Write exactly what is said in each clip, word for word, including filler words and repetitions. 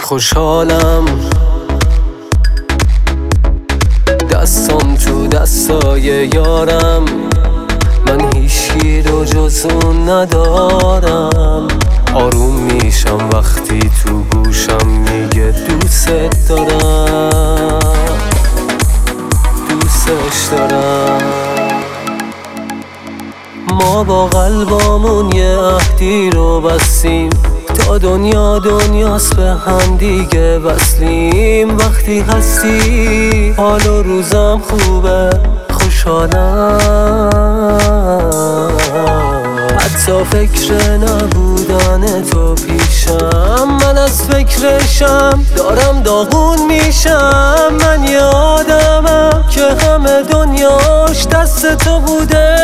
خوشحالم دستم تو دستای یارم، من هیچی رو جز اون ندارم. آروم میشم وقتی تو گوشم میگه دوست دارم، دوستش دارم. ما با قلبامون یه عهدی رو بستیم، تا دنیا دنیاست به هم دیگه وصلیم. وقتی هستی حال و روزم خوبه، خوشحالم. حتی فکر نبودن تو پیشم، من از فکرشم دارم داغون میشم. من یادمم که همه دنیاش دست تو بوده.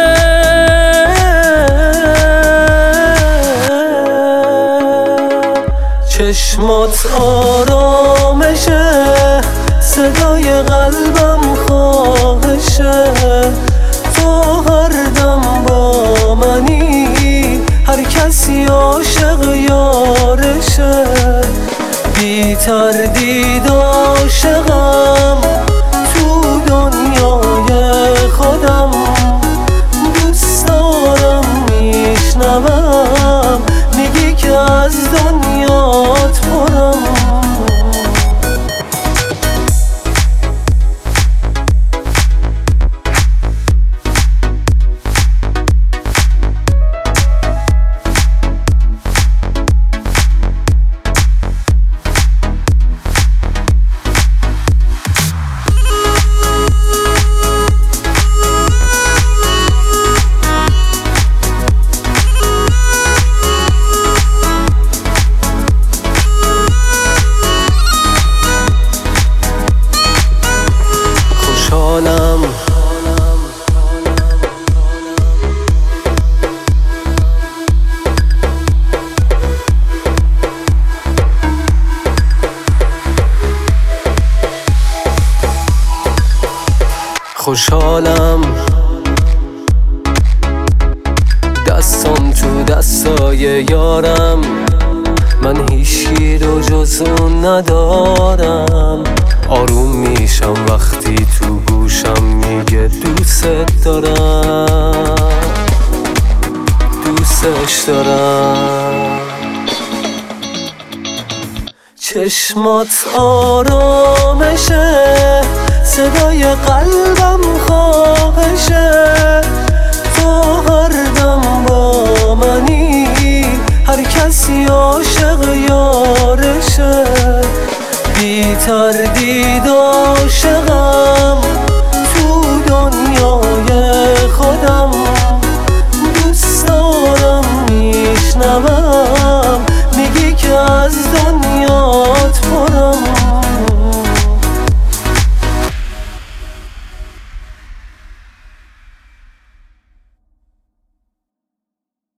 چشمات آرامشه، صدای قلبم خواهشه. تو هر دم با منی، هر کسی عاشق یارشه. بی تردید عاشقم تو دنیای خودم. دوست دارم میشنوم میگی که از دنیات پرم. خوشحالم دستم تو دستای یارم، من هیچی رو جز اون ندارم. آروم میشم وقتی تو گوشم میگه دوست دارم، دوستش دارم. چشمات آرامشه، صدای قلبم خواهشه. تو هر دم با منی، هر کسی عاشق یارشه. بی تردید